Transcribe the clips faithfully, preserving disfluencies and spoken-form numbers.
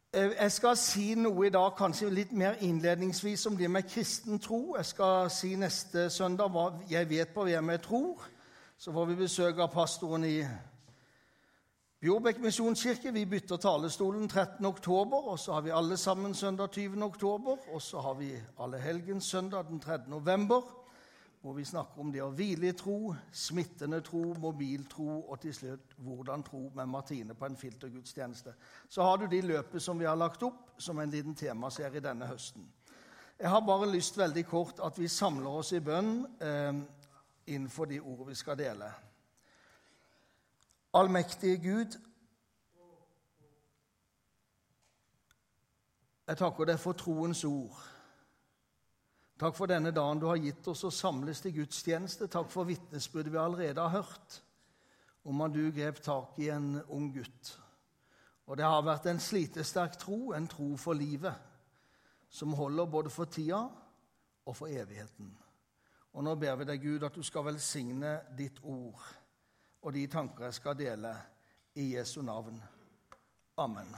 Jeg skal si noe i dag, kanskje litt mer innledningsvis om det med kristen tro. Jeg skal si neste søndag hva jeg vet på hvem jeg tror. Så får vi besøk av pastoren i Bjorbekk Misjonskirke. Vi bytter talestolen trettende oktober, og så har vi alle sammen søndag tyvende oktober, og så har vi alle helgens søndag den tredje november, hvor vi snakker om det å hvile i tro, smittende tro, mobiltro, og til slutt hvordan tro med Martine på en filtergudstjeneste. Så har du de løpet som vi har lagt opp som en liten temaserie denne høsten. Jeg har bare lyst veldig kort at vi samler oss i bønn eh, innenfor de ord vi skal dele. Allmektige Gud, jeg takker deg for troens ord. Takk for denne dagen du har gitt oss å samles til gudstjeneste. Takk for vitnesbyrdet vi allerede har hørt om at du grep tak i en ung gutt. Og det har vært en slitesterk tro, en tro for livet, som holder både for tida og for evigheten. Og nå ber vi deg, Gud, at du skal velsigne ditt ord og de tanker jeg skal dele i Jesu navn. Amen.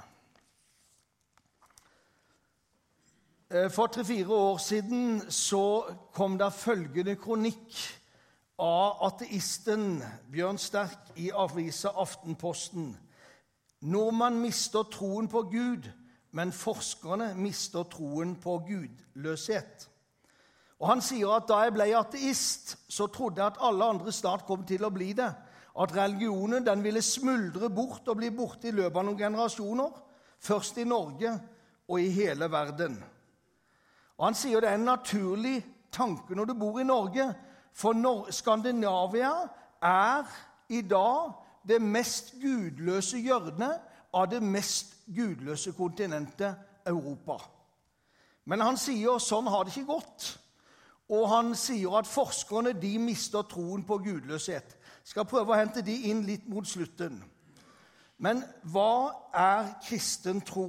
For tre-fire år siden så kom det følgende kronikk av ateisten Bjørn Sterk i avisa Aftenposten. Nordmann mister troen på Gud, men forskerne mister troen på gudløshet. Og han sier at da jeg ble ateist, så trodde jeg at alle andre snart kom til å bli det. At religionen den ville smuldre bort og bli borte i løpet av noen generasjoner, først i Norge og i hele verden. Og han sier det er en naturlig tanke når du bor i Norge, for Nor- Skandinavia er i dag det mest gudløse hjørnet av det mest gudløse kontinentet Europa. Men han sier sånn har det ikke gått. Og han sier at forskerne de mister troen på gudløshet. Jeg skal prøve å hente de inn litt mot slutten. Men hva er kristen tro?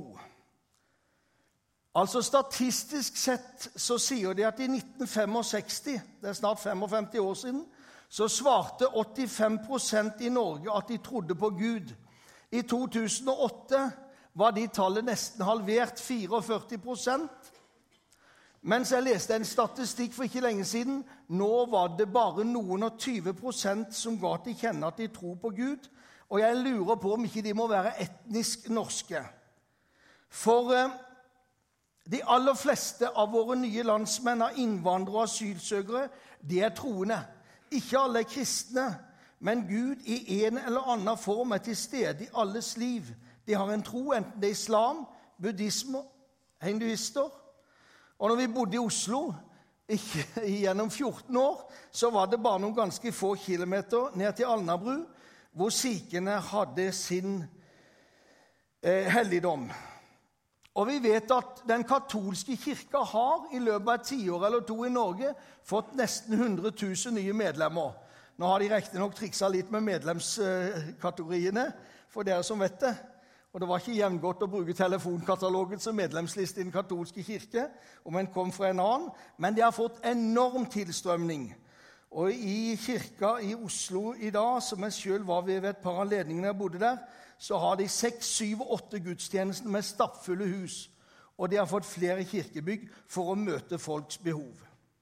Altså statistisk sett så sier de at i nitten sekstifem, det er snart femogfemti år siden, så svarte åttifem prosent i Norge at de trodde på Gud. I to tusen og åtte var de tallet nesten halvert, førtifire prosent. Mens jeg leste en statistikk for ikke lenge siden, nå var det bare noen og tyve prosent som ga til kjenne at de tror på Gud, og jeg lurer på om ikke de må være etnisk norske. For de aller fleste av våre nye landsmenn av innvandrere og asylsøkere, de er troende. Ikke alle er kristne, men Gud i en eller annen form er til stede i alles liv. De har en tro, enten det er islam, buddhisme, hinduister. Og når vi bodde i Oslo ikke, gjennom fjorten år, så var det bare noen ganske få kilometer ned til Alnabru, hvor sikhene hadde sin eh, helligdom. Og vi vet at den katolske kirka har i løpet av et tiår eller to i Norge fått nesten hundre tusen nye medlemmer. Nå har de riktig nok trikset litt med medlemskategoriene, for dere som vet det. Og det var ikke jevngodt å bruke telefonkatalogen som medlemsliste i den katolske kirke, om en kom fra en annen, men de har fått enorm tilstrømning. Og i kirka i Oslo i dag, som jeg selv var ved et par anledninger jeg bodde der, så har de seks, syv og åtte gudstjenester med stappfulle hus, og de har fått flere kirkebygg for å møte folks behov.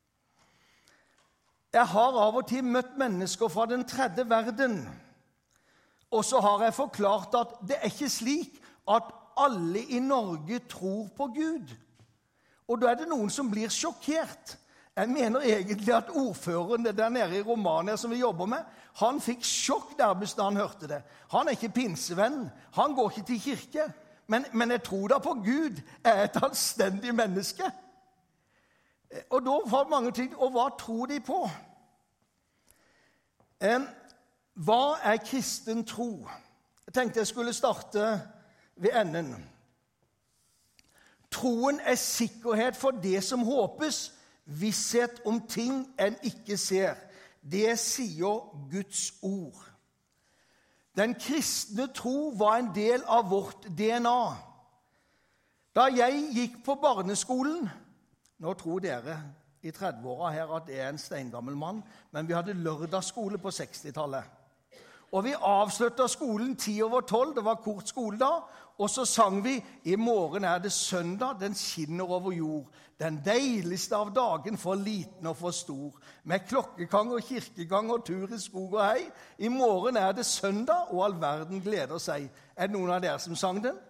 Jeg har av og til møtt mennesker fra den tredje verden, og så har jeg forklart at det er ikke slik at alle i Norge tror på Gud. Og da er det noen som blir sjokkert. Jeg mener egentlig at ordføreren der nede i Romania som vi jobber med, han fikk sjokk nærmest da han hørte det. Han er ikke pinsevenn, han går ikke til kirke, men, men jeg tror da på Gud er et anstendig menneske. Og da var mange ting, og hva tror de på? Eh, hva er kristen tro? Jeg tenkte jeg skulle starte ved enden. Troen er sikkerhet for det som håpes, visshet om ting en ikke ser. Det sier Guds ord. Den kristne tro var en del av vårt D N A. Da jeg gikk på barneskolen, nå tror dere i tredve-åra her at det er en steingammel mann, men vi hadde lørdagsskole på sekstitallet. Og vi avsluttet skolen ti over tolv, det var kort skole da, Og så sang vi, i morgen er det søndag, den skinner over jord. Den deiligste av dagen for liten og for stor. Med klokkekang og kirkegang og tur i skog og hei. I morgen er det søndag, og all verden gleder seg. Er det noen av dere som sang den?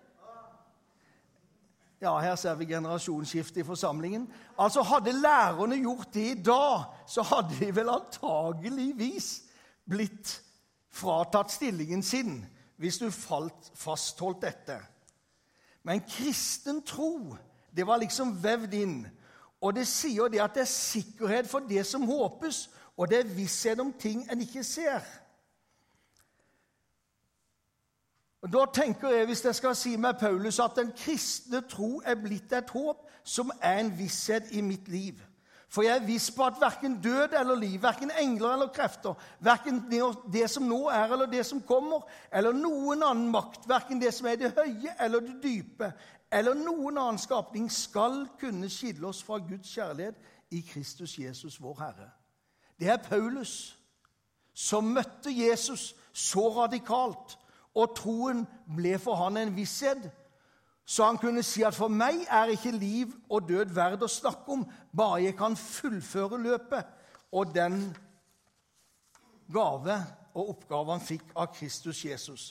Ja, her ser vi generasjonsskifte i forsamlingen. Altså, hadde lærerne gjort det i dag, så hadde de vel antageligvis blitt fratatt stillingen sin, hvis du falt fastholdt dette. Men kristen tro, det var liksom vevd inn. Og det sier det at det er sikkerhet for det som håpes, og det er visshet om ting en ikke ser. Og da tenker jeg, hvis jeg skal si med Paulus, at den kristne tro er blitt et håp som er en visshet i mitt liv. For jeg er viss på at hverken død eller liv, hverken engler eller krefter, hverken det som nå er eller det som kommer, eller noen annen makt, hverken det som er det høye eller det dype, eller noen annen skapning, skal kunne skille oss fra Guds kjærlighet i Kristus Jesus, vår Herre. Det er Paulus som møtte Jesus så radikalt, og troen ble for han en visshet, så han kunne si at for meg er ikke liv og død verd å snakke om, bare jeg kan fullføre løpet, og den gave og oppgave han fikk av Kristus Jesus.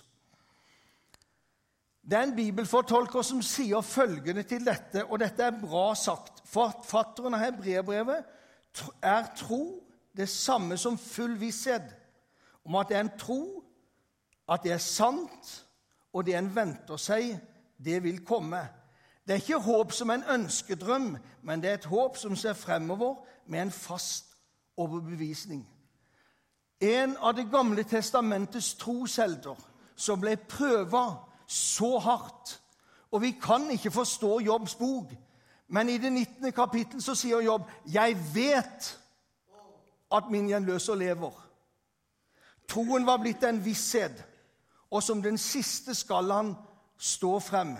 Det er en bibelfortolker som sier følgende til dette, og dette er bra sagt. Forfatteren av Hebreerbrevet er tro det samme som full visshet, om at det er en tro, at det er sant, og det en venter seg, det vil komme. Det er ikke håp som en ønskedrøm, men det er et håp som ser fremover med en fast overbevisning. En av det gamle testamentets troshelter som ble prøvet så hardt, og vi kan ikke forstå Jobbs bok, men i det nittende kapittel så sier Jobb, jeg vet at min gjenløser lever. Troen var blitt en visshet, og som den siste skal han stå frem.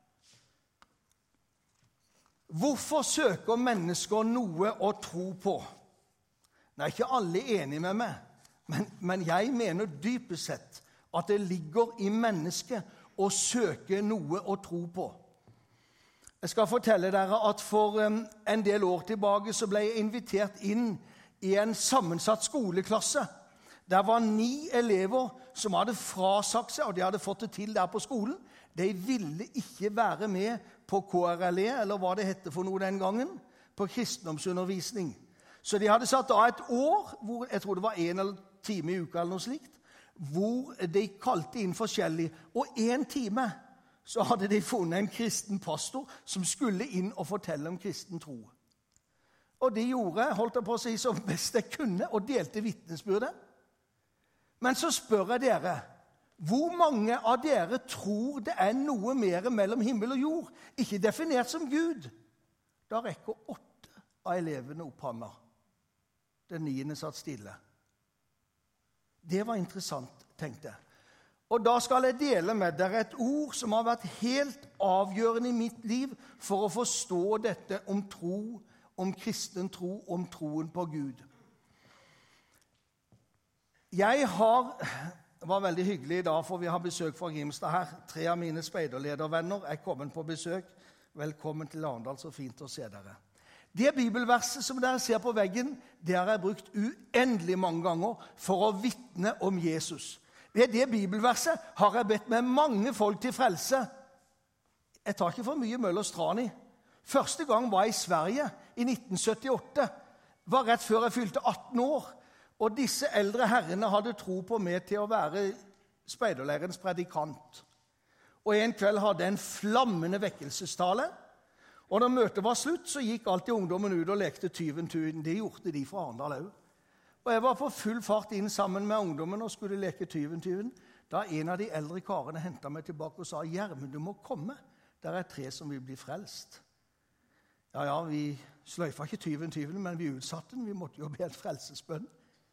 Hvorfor søker mennesker noe å tro på? Nei, ikke alle er enige med meg, men, men jeg mener dypest sett at det ligger i mennesket å søke noe å tro på. Jeg skal fortelle dere at for um, en del år tilbake så ble jeg invitert inn i en sammensatt skoleklasse. Der var ni elever som hadde frasagt seg, og de hadde fått det til der på skolen. De ville ikke være med på K R L E, eller hva det hette for noe den gangen, på kristendomsundervisning. Så de hadde satt av et år, hvor, jeg tror det var en eller time i uka eller noe slikt, hvor de kalte inn forskjellig. Og en time så hadde de funnet en kristen pastor som skulle inn og fortelle om kristen tro. Og de gjorde, holdt jeg på å si, som best de kunne, og delte vitnesbyrdet. Men så spør jeg dere, hvor mange av dere tror det er noe mer mellom himmel og jord, ikke definert som Gud? Da rekker åtte av elevene opp hånda. Den niende satt stille. Det var interessant, tenkte jeg. Og da skal jeg dele med dere et ord som har vært helt avgjørende i mitt liv for å forstå dette om tro, om kristen tro, om troen på Gud. Jeg har, det var veldig hyggelig i dag, for vi har besøk fra Grimstad her. Tre av mine speiderledervenner er kommet på besøk. Velkommen til Arendal, så fint å se dere. Det bibelverset som dere ser på veggen, det har jeg brukt uendelig mange ganger for å vitne om Jesus. Ved det bibelverset har jeg bedt med mange folk til frelse. Jeg tar ikke for mye Møller Strani. Første gang var jeg i Sverige i nitten syttiåtte. Var rett før jeg fylte atten år. Og disse eldre herrene hadde tro på meg til å være speiderleirens predikant. Og en kveld hadde jeg en flammende vekkelsestale. Og når møtet var slutt, så gikk alltid ungdommen ut og lekte tyven tyven. Det gjorde de fra Arendal også. Og jeg var på full fart inn sammen med ungdommen og skulle leke tyven tyven. Da en av de eldre karene hentet meg tilbake og sa, Gjermund, du må komme. Der er tre som vil bli frelst. Ja, ja, vi sløyfa ikke tyven tyven, men vi utsatte den. Vi måtte jo be et frelsesbønn.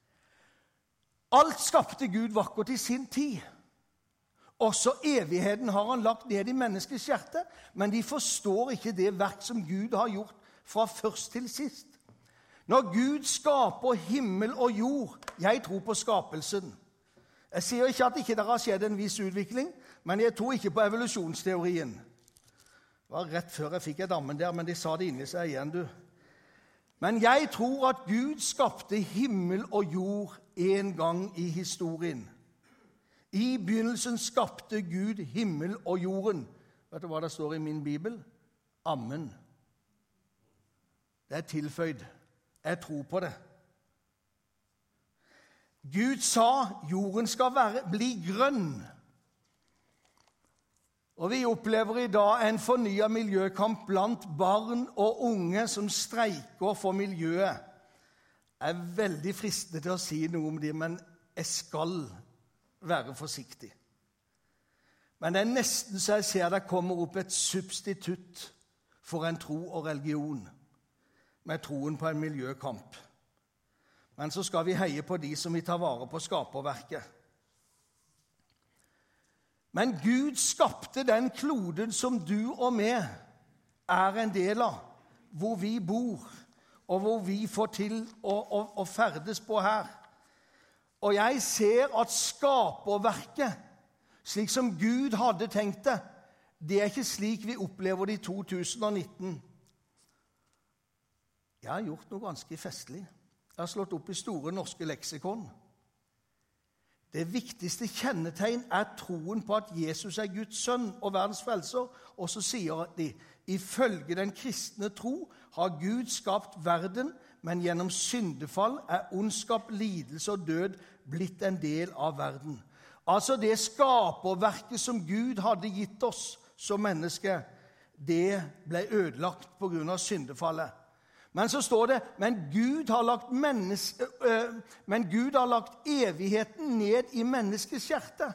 Alt skapte Gud vakkert i sin tid. Også evigheten har han lagt ned i menneskets hjerte, men de forstår ikke det verk som Gud har gjort fra først til sist. Når Gud skaper himmel og jord, jeg tror på skapelsen. Jeg sier ikke at ikke det har skjedd en viss utvikling, men jeg tror ikke på evolusjonsteorien. Det var rett før jeg fikk et ammen der, men de sa det inni seg igjen, du. Men jeg tror at Gud skapte himmel og jord en gang i historien. I begynnelsen skapte Gud himmel og jorden. Vet du hva det står i min bibel? Amen. Det er tilføyd. Jeg tror på det. Gud sa jorden skal være, bli grønn. Og vi opplever i dag en fornyet miljøkamp blant barn og unge som streiker for miljøet. Jeg er veldig fristende til å si noe om det, men jeg skal være forsiktig. Men det er nesten så jeg ser det kommer opp et substitutt for en tro og religion, med troen på en miljøkamp. Men så skal vi heie på de som vil ta vare på skaperverket. Men Gud skapte den kloden som du og meg er en del av, hvor vi bor, og hvor vi får til å, å, å ferdes på her. Og jeg ser at skaperverket, slik som Gud hadde tenkt det, det er ikke slik vi opplever det i to tusen og nitten. Jeg har gjort noe ganske festlig. Jeg har slått opp i Store norske leksikon. Det viktigste kjennetegn er troen på at Jesus er Guds sønn og verdens frelser. Og så sier de, ifølge den kristne tro har Gud skapt verden, men gjennom syndefall er ondskap, lidelse og død blitt en del av verden. Altså det skaperverket som Gud hadde gitt oss som menneske, det ble ødelagt på grunn av syndefallet. Men så står det, men Gud har lagt, menneske, øh, men Gud har lagt evigheten ned i menneskets hjerte.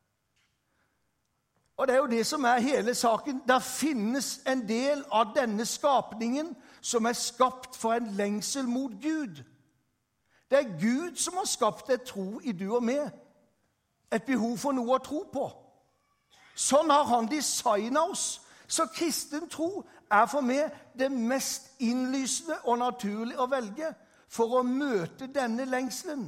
Og det er jo det som er hele saken. Der finnes en del av denne skapningen som er skapt for en lengsel mot Gud. Det er Gud som har skapt et tro i du og meg. Et behov for noe å tro på. Sånn har han designet oss. Så kristen tro er for meg det mest innlysende og naturlig å velge for å møte denne lengselen.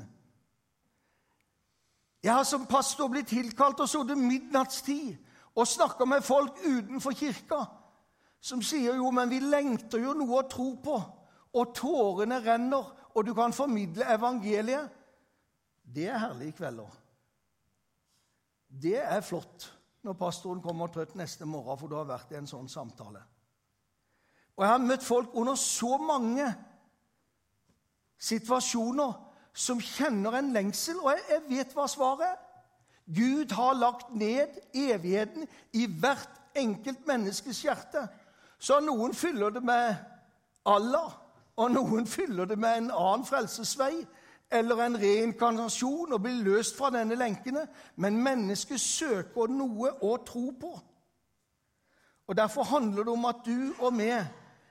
Jeg har som pastor blitt tilkalt og så det midnattstid og snakket med folk utenfor kirka som sier jo, men vi lengter jo noe å tro på, og tårene renner, og du kan formidle evangeliet. Det er herlige kvelder. Det er flott når pastoren kommer trøtt neste morgen, for du har vært i en sånn samtale. Og jeg har møtt folk under så mange situasjoner som kjenner en lengsel, og jeg, jeg vet hva svaret er. Gud har lagt ned evigheten i hvert enkelt menneskes hjerte. Så noen fyller det med Allah, og noen fyller det med en annen frelsesvei, eller en reinkarnasjon og blir løst fra denne lenkene. Men mennesket søker noe å tro på. Og derfor handler det om at du og meg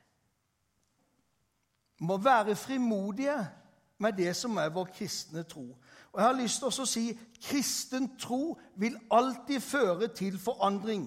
må være frimodige med det som er vår kristne tro. Og jeg har lyst til å si, kristen tro vil alltid føre til forandring.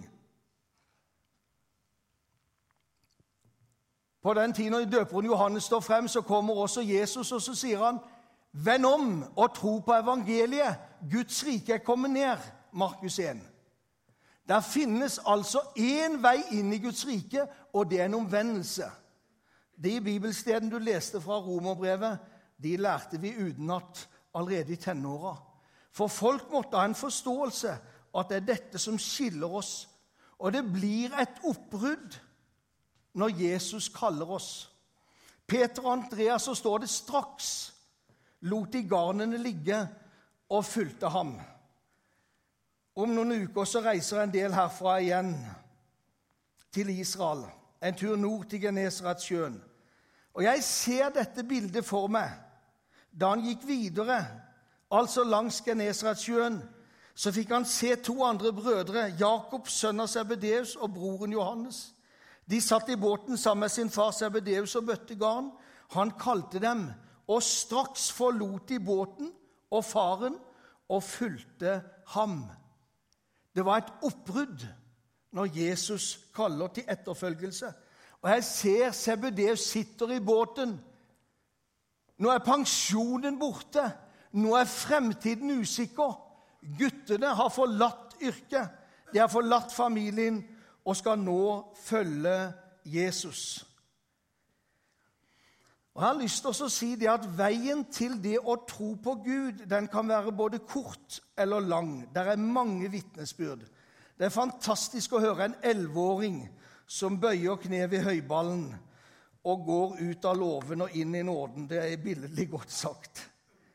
På den tiden når døperen Johannes står frem, så kommer også Jesus, og så sier han, vend om og tro på evangeliet. Guds rike er kommet ned, Markus en. Der finnes altså en vei inn i Guds rike, og det er en omvendelse. De bibelstedene du leste fra Romerbrevet, de lærte vi utenat allerede i tenåra. For folk måtte ha en forståelse at det er dette som skiller oss. Og det blir et oppbrudd når Jesus kaller oss. Peter og Andreas, så står det straks, lot de garnene ligge og fulgte ham. Om noen uker så reiser en del herfra igjen til Israel. En tur nord til Genesaretsjøen. Og jeg ser dette bildet for meg. Da han gikk videre, altså langs Genesaretsjøen, så fikk han se to andre brødre, Jakob, sønn av Zebedeus, og broren Johannes. De satt i båten sammen med sin far Zebedeus og bøtte garn. Han kalte dem, og straks forlot de båten og faren og fulgte ham. Det var et oppbrudd når Jesus kaller til etterfølgelse. Og jeg ser Zebedeus sitter i båten. Nå er pensjonen borte. Nå er fremtiden usikker. Guttene har forlatt yrket, de har forlatt familien og skal nå følge Jesus. Og jeg har lyst til å si det at veien til det å tro på Gud, den kan være både kort eller lang. Det er mange vitnesbyrd. Det er fantastisk å høre en elleveåring som bøyer kne ved høyballen og går ut av loven og inn i nåden. Det er billedlig godt sagt.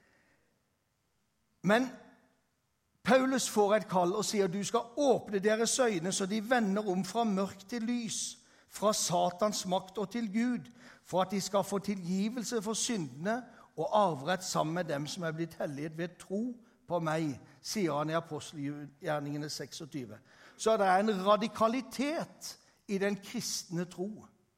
Men Paulus får et kall og sier du skal åpne deres øyne så de vender om fra mørk til lys, fra Satans makt og til Gud, for at de skal få tilgivelse for syndene og arverett sammen med dem som er blitt helliget ved tro på meg, sier han i Apostelgjerningene seksogtyve. Så det er en radikalitet i den kristne tro.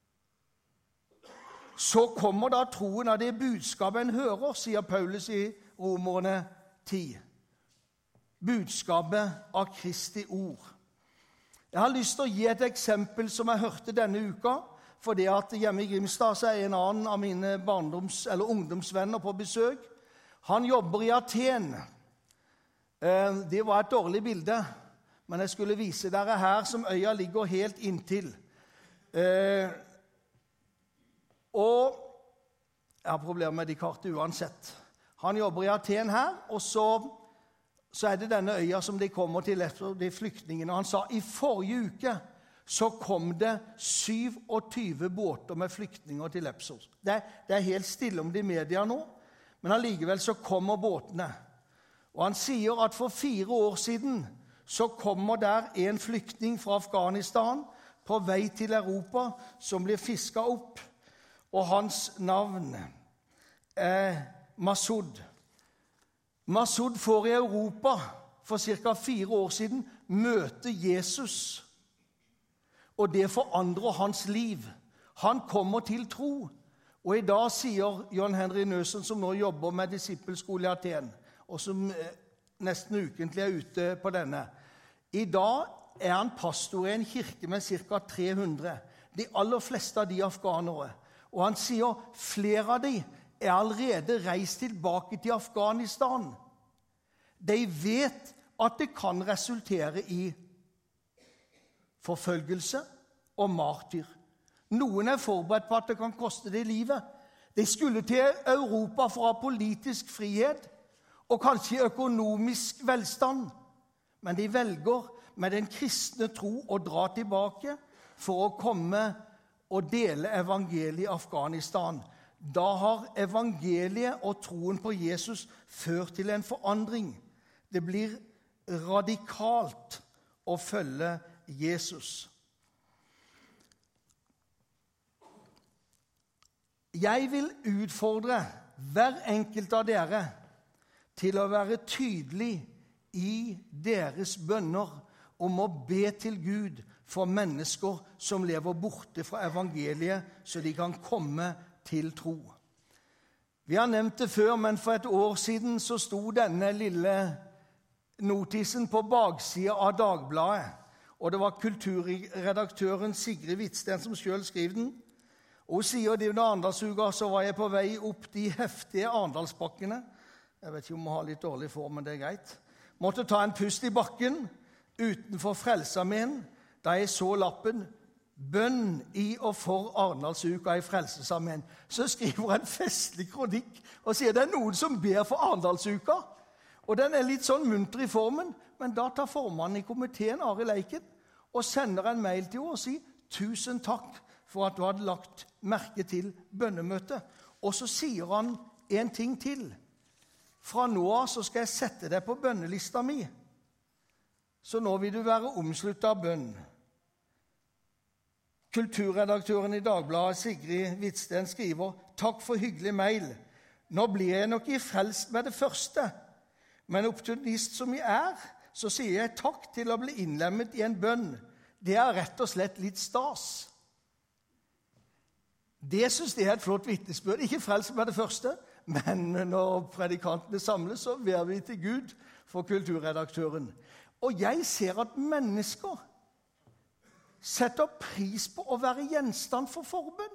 Så kommer da troen av det budskapet en hører, sier Paulus i Romerne ti. Budskapet av Kristi ord. Jeg har lyst til å gi et eksempel som jeg hørte denne uka, for det at hjemme i Grimstad så er en annen av mine barndoms- eller ungdomsvenner på besøk. Han jobber i Aten. Det var et dårlig bilde, men jeg skulle vise dere her som øya ligger helt inntil. Og jeg har problemer med de kartene uansett. Han jobber i Aten her, og så, så er det denne øya som de kommer til etter de flyktningene. Han sa i forrige uke så kom det syvogtyve båter med flyktninger til Lepsos. Det, det er helt stille om det i media nå, men allikevel så kommer båtene. Og han sier at for fire år siden så kommer der en flyktning fra Afghanistan på vei til Europa som blir fisket opp, og hans navn er Masoud. Masoud får i Europa for ca. fire år siden møte Jesus, og det forandrer hans liv. Han kommer til tro. Og i dag sier John Henry Nøsen, som nå jobber med disippelskole i Aten, og som nesten ukentlig er ute på denne. I dag er han pastor i en kirke med ca. tre hundre. De aller fleste av de afghanere. Og han sier flere av de er allerede reist tilbake til Afghanistan. De vet at det kan resultere i forfølgelse og martyr. Noen er forberedt på at det kan koste det livet. De skulle til Europa for å ha politisk frihet og kanskje økonomisk velstand. Men de velger med den kristne tro å dra tilbake for å komme og dele evangeliet i Afghanistan. Da har evangeliet og troen på Jesus ført til en forandring. Det blir radikalt å følge Jesus. Jeg vil utfordre hver enkelt av dere til å være tydelig i deres bønner om å be til Gud for mennesker som lever borte fra evangeliet, så de kan komme til tro. Vi har nevnt det før, men for et år siden så sto denne lille notisen på baksiden av Dagbladet. Og det var kulturredaktøren Sigrid Hvitsten som selv skrev den. Og hun sier det under Arendalsuka, så var jeg på vei opp de heftige Arendalsbakkene. Jeg vet ikke om jeg har litt dårlig form, men det er greit. Måtte ta en pust i bakken utenfor Frelsesarmeen da jeg så lappen «Bønn i og for Arendalsuka i Frelsesarmeen». Så skriver en festlig kronikk og sier det er noen som ber for Arendalsuka. Og den er litt sånn munter i formen, men da tar formannen i komiteen, Arild Eiken, og sender en mail til henne og sier «Tusen takk for at du hadde lagt merke til bønnemøtet». Og så sier han en ting til. «Fra nå av så skal jeg sette deg på bønnelista mi, så nå vil du være omsluttet av bønn». Kulturredaktøren i Dagbladet, Sigrid Hvitsten, skriver «Takk for hyggelig mail. Nå blir jeg nok i frelst med det første, men optimist som jeg er, så sier jeg takk til å bli innlemmet i en bønn. Det er rett og slett litt stas». Det synes jeg er et flott vitnesbyrd. Ikke frelst med det første, men når predikantene samles, så ber vi til Gud for kulturredaktøren. Og jeg ser at mennesker setter pris på å være gjenstand for forbønn.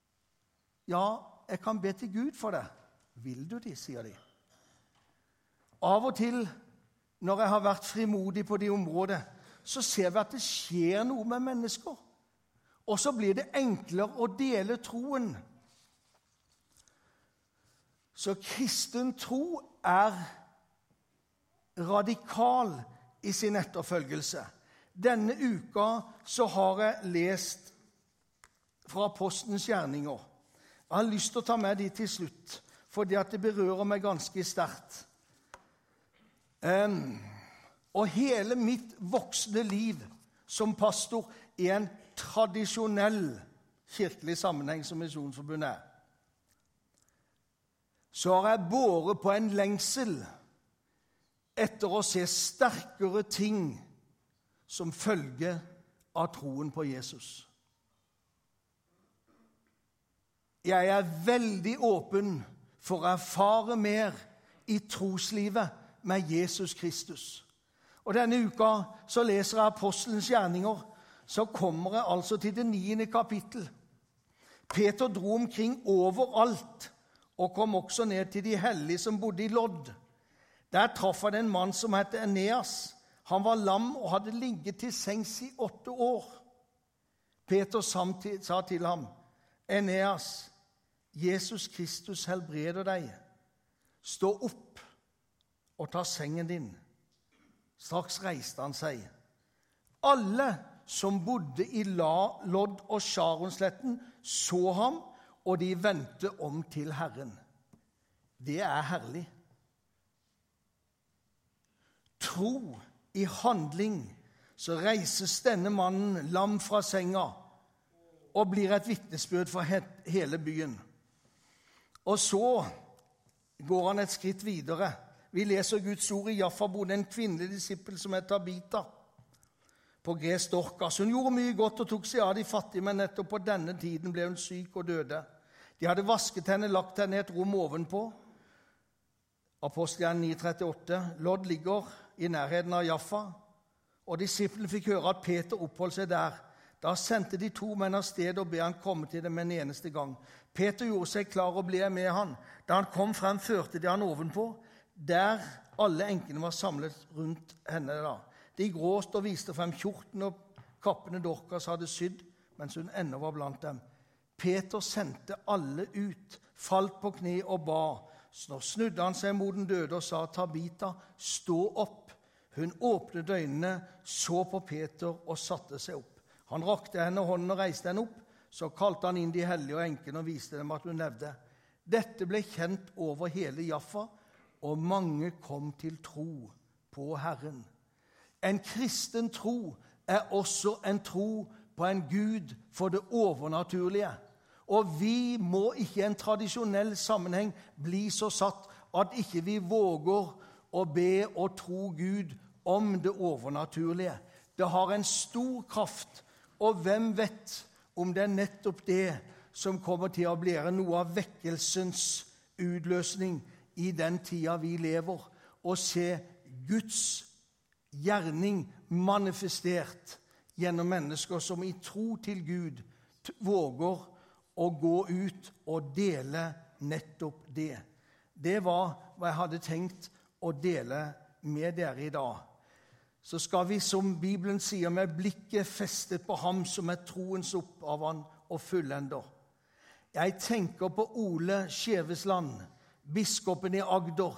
Ja, jeg kan be til Gud for det. Vil du det, sier de. Av og til, når jeg har vært frimodig på de områdene, så ser vi at det skjer noe med mennesker. Og så blir det enklere å dele troen. Så kristen tro er radikal i sin etterfølgelse. Denne uka så har jeg lest fra Apostelens gjerninger. Jeg har lyst til å ta med de til slutt, fordi at det berører meg ganske sterkt. Um, og hele mitt voksne liv som pastor i en tradisjonell kirkelig sammenheng som Misjonsforbundet er, så har jeg båret på en lengsel etter å se sterkere ting som følge av troen på Jesus. Jeg er veldig åpen for å erfare mer i troslivet med Jesus Kristus. Og denne uka så leser jeg Apostelens gjerninger, så kommer jeg altså til det niende kapittel. Peter dro omkring overalt, og kom også ned til de hellige som bodde i Lodd. Der traff han en mann som het Eneas. Han var lam og hadde ligget til sengs i åtte år. Peter sa til ham, Eneas, Jesus Kristus helbreder deg. Stå opp og ta sengen din. Straks reiste han seg. Alle som bodde i Lodd og Sharonsletten så ham, og de vendte om til Herren. Det er herlig. Tro i handling, så reises denne mannen lam fra senga og blir et vitnesbyrd for hele byen. Og så går han et skritt videre. Vi leser Guds ord i Jaffa bodde en kvinnelig disippel som het Tabita, på gresk Dorkas. Hun gjorde mye godt og tok seg av de fattige, men nettopp på denne tiden ble hun syk og døde. De hadde vasket henne, lagt henne i et rom ovenpå. Apostelgjerningen ni trettiåtte. Lodd ligger i nærheten av Jaffa, og disiplene fikk høre at Peter oppholdt seg der. Da sendte de to menn av sted og be han komme til dem en eneste gang. Peter gjorde seg klar og ble med han. Da han kom frem, førte de han ovenpå, der alle enkene var samlet rundt henne da. De gråt og viste frem kjorten og kappene Dorkas hadde sydd, mens hun ennå var blant dem. Peter sendte alle ut, falt på kne og ba. Så snudde han seg mot den døde og sa, Tabita, stå opp. Hun åpnet øynene, så på Peter og satte seg opp. Han rakte henne hånden og reiste henne opp. Så kalte han inn de hellige og enkene og viste dem at hun levde. Dette ble kjent over hele Jaffa, og mange kom til tro på Herren. En kristen tro er også en tro på en Gud for det overnaturlige. Og vi må ikke i en tradisjonell sammenheng bli så satt at ikke vi våger å be og tro Gud om det overnaturlige. Det har en stor kraft, og hvem vet om det er nettopp det som kommer til å bli noe av vekkelsens utløsning i den tida vi lever, og se Guds gjerning manifestert gjennom mennesker som i tro til Gud våger å gå ut og dele nettopp det. Det var hva jeg hadde tenkt å dele med dere i dag. Så skal vi, som Bibelen sier, med blikket festet på ham som er troens opphav og fullender. Jeg tenker på Ole Skjevesland, biskopen i Agder,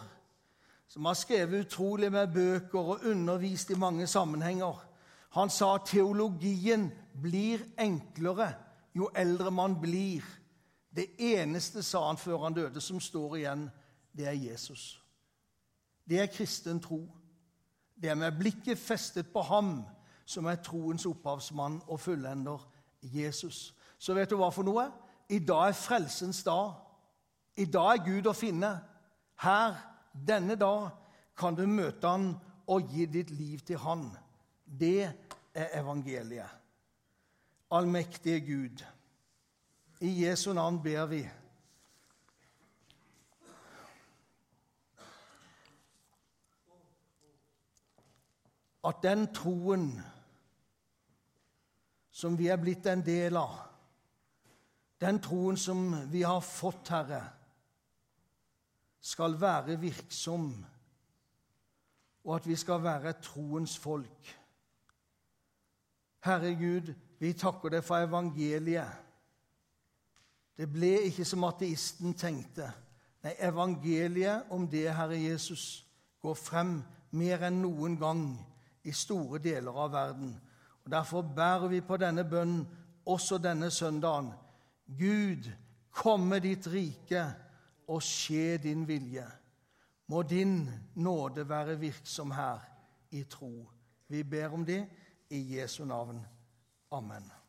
som har skrevet utrolig med bøker og undervist i mange sammenhenger. Han sa at teologien blir enklere jo eldre man blir. Det eneste, sa han før han døde, som står igjen, det er Jesus. Det er kristen tro. Det er med blikket festet på ham som er troens opphavsmann og fullender, Jesus. Så vet du hva for noe? I dag er frelsens dag. I dag er Gud å finne. Her, denne dag, kan du møte han og gi ditt liv til han. Det er evangeliet. Allmektige Gud, i Jesu navn ber vi. At den troen som vi er blitt en del av, den troen som vi har fått, Herre, skal være virksom og at vi skal være et troens folk. Herre Gud, vi takker deg for evangeliet. Det ble ikke som ateisten tenkte. Nei, evangeliet om det, Herre Jesus, går frem mer enn noen gang i store deler av verden. Og derfor bærer vi på denne bønnen også denne søndagen. Gud, kom med ditt rike og skje din vilje. Må din nåde være virksom her i tro. Vi ber om det i Jesu navn. Amen.